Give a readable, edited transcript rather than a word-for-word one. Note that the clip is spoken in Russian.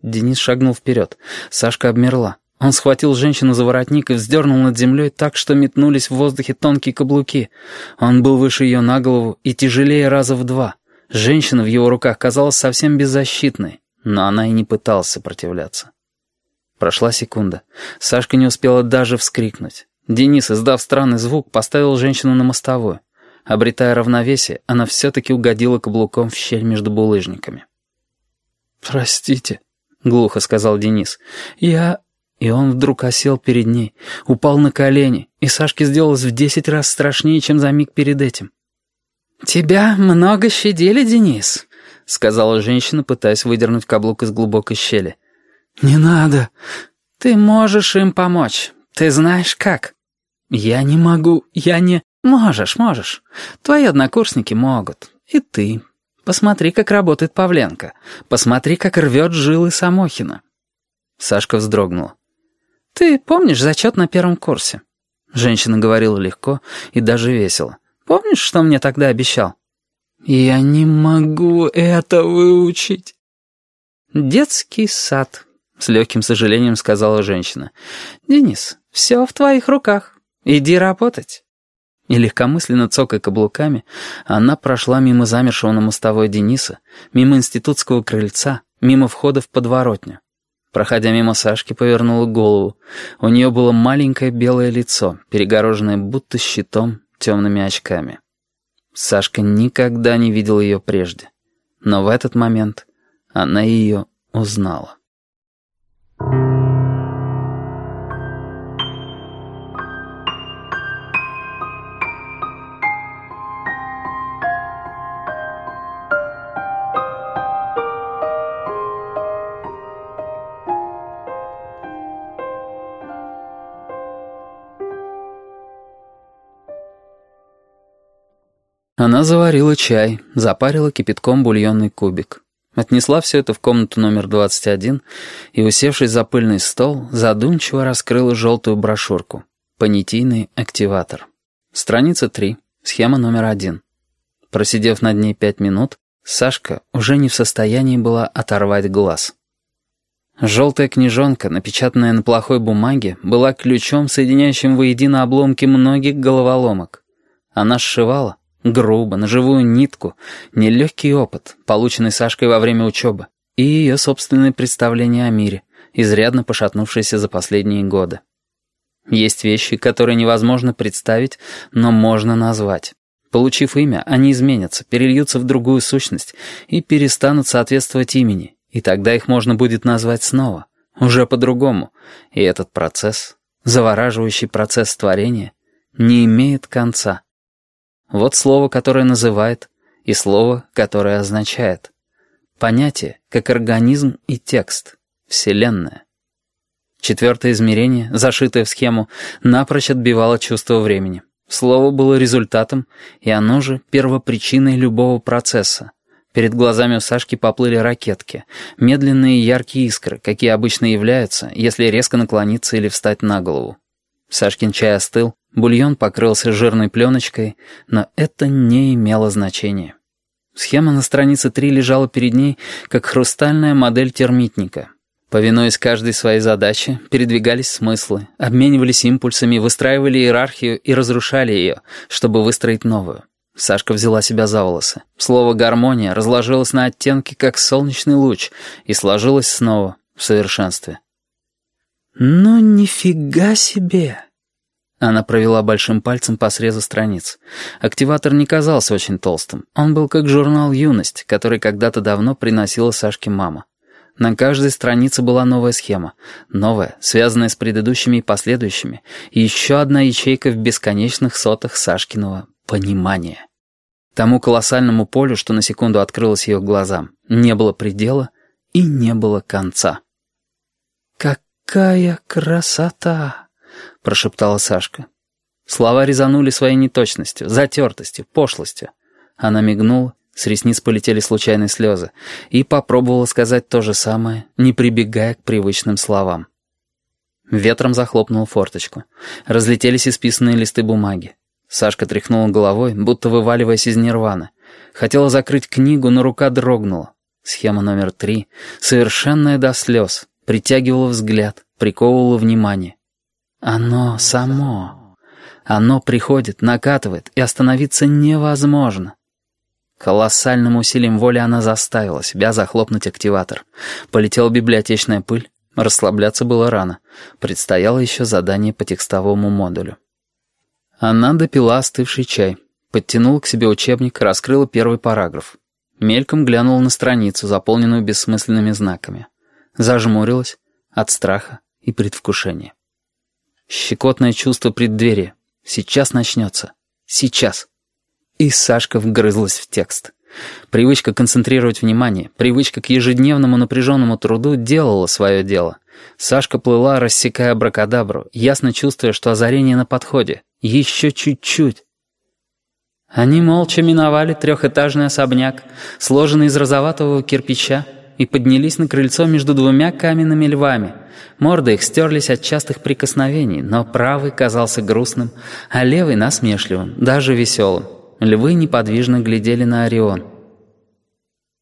Денис шагнул вперед. Сашка обмерла. Он схватил женщину за воротник и вздернул над землей так, что метнулись в воздухе тонкие каблуки. Он был выше ее на голову и тяжелее раза в 2. Женщина в его руках казалась совсем беззащитной, но она и не пыталась сопротивляться. Прошла секунда. Сашка не успела даже вскрикнуть. Денис, издав странный звук, поставил женщину на мостовую. Обретая равновесие, она все-таки угодила каблуком в щель между булыжниками. «Простите», — глухо сказал Денис. И он вдруг осел перед ней, упал на колени, и Сашке сделалось в 10 раз страшнее, чем за миг перед этим. «Тебя много щадили, Денис», — сказала женщина, пытаясь выдернуть каблук из глубокой щели. «Не надо. Ты можешь им помочь. Ты знаешь как». «Я не могу. Я не...» «Можешь. Твои однокурсники могут. И ты. Посмотри, как работает Павленко. Посмотри, как рвет жилы Самохина». Сашка вздрогнула. «Ты помнишь зачет на 1 курсе?» Женщина говорила легко и даже весело. «Помнишь, что мне тогда обещал?» «Я не могу это выучить». «Детский сад», — с легким сожалением сказала женщина. «Денис, все в твоих руках. Иди работать». И легкомысленно цокая каблуками, она прошла мимо замершего на мостовой Дениса, мимо институтского крыльца, мимо входа в подворотню. Проходя мимо Сашки, повернула голову. У нее было маленькое белое лицо, перегороженное будто щитом темными очками. Сашка никогда не видел ее прежде. Но в этот момент она ее узнала. Она заварила чай, запарила кипятком бульонный кубик. Отнесла все это в комнату номер 21 и, усевшись за пыльный стол, задумчиво раскрыла желтую брошюрку. Понятийный активатор. Страница 3, схема номер 1. Просидев над ней 5 минут, Сашка уже не в состоянии была оторвать глаз. Желтая книжонка, напечатанная на плохой бумаге, была ключом, соединяющим воедино обломки многих головоломок. Она сшивала, грубо, на живую нитку, нелегкий опыт, полученный Сашкой во время учебы, и ее собственные представления о мире, изрядно пошатнувшиеся за последние годы. Есть вещи, которые невозможно представить, но можно назвать. Получив имя, они изменятся, перельются в другую сущность и перестанут соответствовать имени, и тогда их можно будет назвать снова, уже по-другому, и этот процесс, завораживающий процесс творения, не имеет конца. Вот слово, которое называет, и слово, которое означает. Понятие, как организм и текст, Вселенная. 4-е измерение, зашитое в схему, напрочь отбивало чувство времени. Слово было результатом, и оно же первопричиной любого процесса. Перед глазами у Сашки поплыли ракетки, медленные яркие искры, какие обычно являются, если резко наклониться или встать на голову. Сашкин чай остыл, бульон покрылся жирной пленочкой, но это не имело значения. Схема на странице 3 лежала перед ней, как хрустальная модель термитника. Повинуясь каждой своей задаче, передвигались смыслы, обменивались импульсами, выстраивали иерархию и разрушали ее, чтобы выстроить новую. Сашка взяла себя за волосы. Слово «гармония» разложилось на оттенки, как солнечный луч, и сложилось снова в совершенстве. «Ну, нифига себе!» Она провела большим пальцем по срезу страниц. Активатор не казался очень толстым. Он был как журнал «Юность», который когда-то давно приносила Сашке мама. На каждой странице была новая схема. Новая, связанная с предыдущими и последующими. И еще одна ячейка в бесконечных сотах Сашкиного понимания. Тому колоссальному полю, что на секунду открылось ее глазам, не было предела и не было конца. «Какая красота!» — прошептала Сашка. Слова резанули своей неточностью, затертостью, пошлостью. Она мигнула, с ресниц полетели случайные слезы, и попробовала сказать то же самое, не прибегая к привычным словам. Ветром захлопнул форточку. Разлетелись исписанные листы бумаги. Сашка тряхнула головой, будто вываливаясь из нирваны. Хотела закрыть книгу, но рука дрогнула. Схема номер 3, совершенная до слез, притягивала взгляд, приковывала внимание. Оно само. Оно приходит, накатывает, и остановиться невозможно. Колоссальным усилием воли она заставила себя захлопнуть активатор. Полетела библиотечная пыль, расслабляться было рано. Предстояло еще задание по текстовому модулю. Она допила остывший чай, подтянула к себе учебник, раскрыла первый параграф. Мельком глянула на страницу, заполненную бессмысленными знаками. Зажмурилась от страха и предвкушения. Щекотное чувство преддверия. Сейчас начнется. Сейчас. И Сашка вгрызлась в текст. Привычка концентрировать внимание, привычка к ежедневному напряженному труду делала свое дело. Сашка плыла, рассекая абракадабру, ясно чувствуя, что озарение на подходе. Еще чуть-чуть. Они молча миновали трехэтажный особняк, сложенный из розоватого кирпича, и поднялись на крыльцо между двумя каменными львами. Морды их стерлись от частых прикосновений, но правый казался грустным, а левый насмешливым, даже веселым. Львы неподвижно глядели на Орион.